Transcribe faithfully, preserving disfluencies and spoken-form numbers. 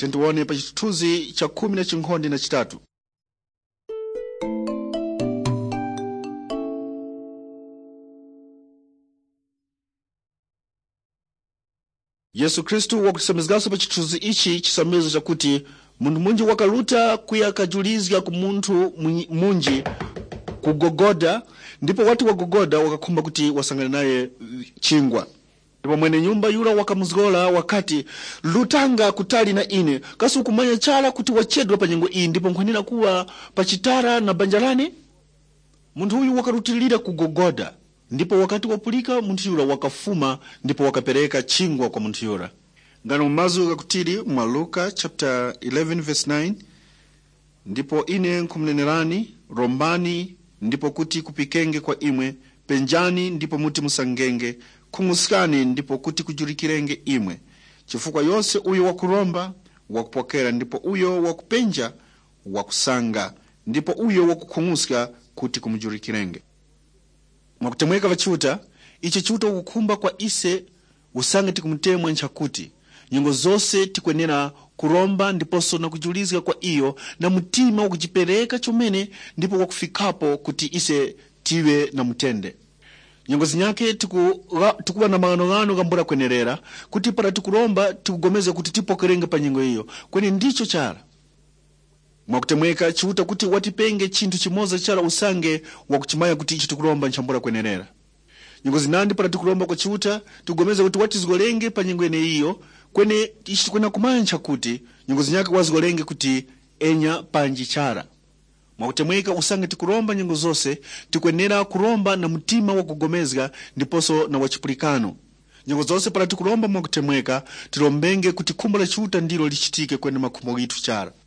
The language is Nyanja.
Tentuone pa chithunzi cha kumi na chinkhonde na chitatu. Yesu Kristu wakutisamizgaso pa chithunzi ichi chisamizo chakuti mundu munji wakaluta kuyakajulizga ku munthu munji kugogoda, ndipo watu wagogoda wakakhumba kuti wasangana naye chingwa. Ndipo mwene nyumba yula wakamuzgola wakati, lutanga kutali na ine, kasi ukumanya chala kuti wachedwa pa nyengo iyi ndipo nkwanira kuwa pachitara na banjalani? Munthu huyu wakarutilira kugogoda, ndipo wakati wapulika munthu yula wakafuma, ndipo wakapereka chingwa kwa munthu yula. Ngano mazu kakutili mwa Luka chapter eleven verse nine, ndipo ine nkumnenerani, rombani, ndipo kuti kupikenge kwa imwe, penjani ndipo muti musangenge, kumusikani ndipo kuti kujulikirenge imwe. Chifukwa yose uyo wakuromba wakupokera, ndipo uyo wakupenja wakusanga, ndipo uyo wakukumuska kuti kumujulikirenge. Mwakutemweka vachuta, ichi chuta ukukumba kwa ise usange tikumutemwa nchakuti nyongo zose tikwenera kuromba ndiposo na kujulizga kwa iyo na mutima wakujipereka chomene ndipo wakufikapo kuti ise tiwe na mutende. Nyongo zinyake tikuwa tiku na maganogano gambura kwenerera kuti para tikuromba tikugomeza kuti tipokerenge pa nyongo iyo kweni ndicho chala. Mwakutemweka chuta kuti watipenge chintu chimoza chala usange wakuchimaya kuti ichi tikuromba nchambura kwenerera. Nyongo zinandi para tikuromba kwa chuta tikugomeza kuti watizgolenge pa nyongo ene iyo kweni ichi tikwena kumaya nchakuti nyongo zinyake wazgolenge kuti enya panji chara. Mwakutemweka usange tikuromba nyongo zose tikwenera kuromba na mutima wakugomezga ndiposo na wachipulikano. Nyongo zose para tikuromba mwakutemweka tirombenge kuti kumbo la chuta ndilo lichitike kwenye makumbo gitu chara.